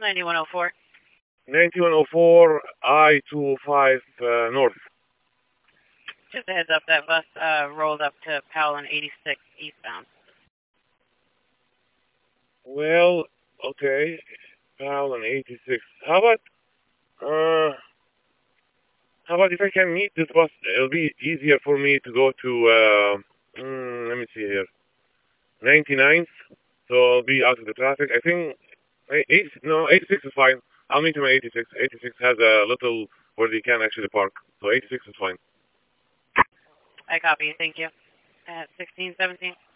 9104. 9104 I-205 North. Just a heads up, that bus rolled up to Powell and 86 eastbound. Well, okay. Powell and 86. How about if I can meet this bus? It'll be easier for me to go to, let me see here, 99th. So I'll be out of the traffic. I think, 86 is fine. I'll meet him at 86. 86 has a little where they can actually park. So 86 is fine. I copy. Thank you. At 1617.